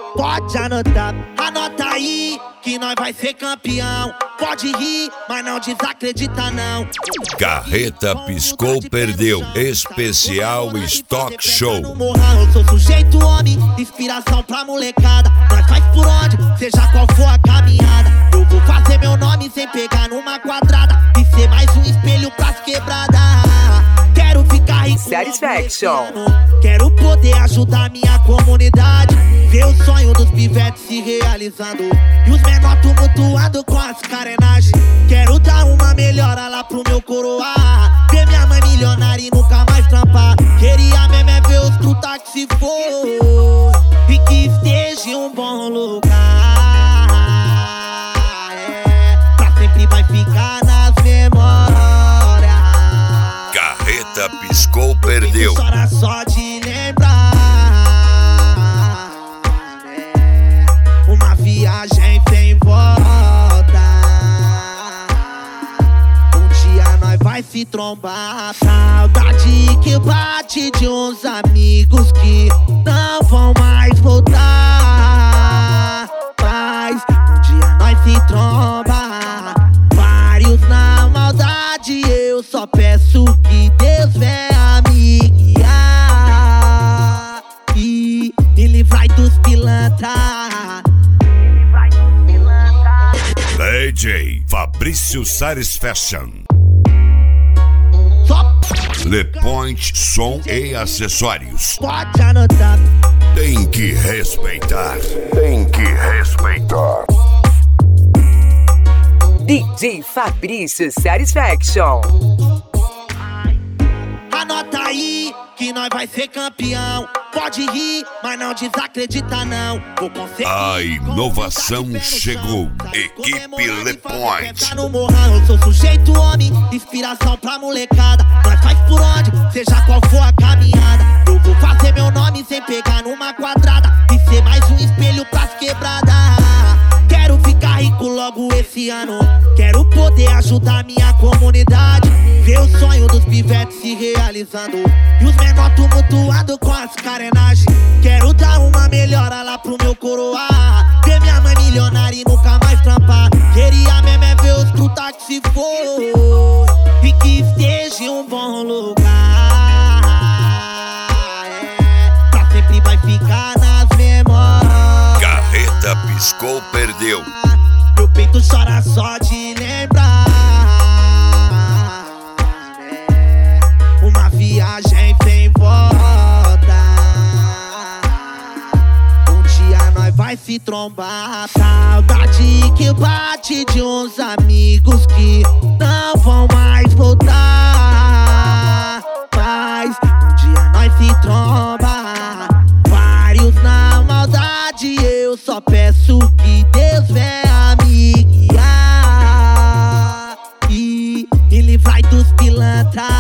Pode anotar, anota aí que nós vai ser campeão. Pode rir, mas não desacredita não. Carreta piscou, perdeu. Especial Stock Show. Eu sou sujeito homem, inspiração pra molecada. Nós faz por onde, seja qual for a caminhada. Eu vou fazer meu nome sem pegar numa quadrada e ser mais um espelho pras quebradas. Quero ficar rico, Satisfaction. Quero poder ajudar minha comunidade, ver o sonho dos pivetes se realizando e os menor tumultuando com as carenagens. Quero dar uma melhora lá pro meu coroa, ver minha mãe milionária e nunca mais trampar. Queria mesmo é ver os truta que se for e que esteja em um bom lugar. Pra sempre vai ficar nas memórias. Carreta piscou, perdeu. Chora só de lembrar. Uma viagem sem volta. Um dia nós vai se trombar. Saudade que bate de uns amigos que não vão mais voltar. Mas um dia nós se tromba. Vários na maldade, eu só peço que Deus venha me guiar e me livrar dos pilantras. DJ Fabrício Satisfaction. Le Point Som e Acessórios. Pode anotar. Tem que respeitar. Tem que respeitar. DJ Fabrício Satisfaction. Anota aí que nós vai ser campeão. Pode rir, mas não desacredita não. Vou conseguir. A inovação chegou. Equipe Le Point. No morrão, eu sou sujeito homem, inspiração pra molecada. Nós faz por onde, seja qual for a caminhada. Eu vou fazer meu nome sem pegar numa quadrada e ser mais um espelho pras quebradas. Quero ficar rico logo esse ano. Quero poder ajudar minha comunidade, ver o sonho dos pivetes se realizando e os menor tumultuando com as carenagens. Quero dar uma melhora lá pro meu coroa, ver minha mãe milionária e nunca mais trampar. Queria mesmo é ver os truta que se for e que esteja em um bom lugar. Pra sempre vai ficar nas memórias. Carreta piscou, perdeu. Meu peito chora só de lembrar. Uma viagem sem volta. Um dia nós vai se trombar. Saudade que bate de uns amigos que não vão mais voltar. Mas um dia nós se tromba. Vários na maldade, eu só peço que Deus venha me guiar e me livrar dos pilantras.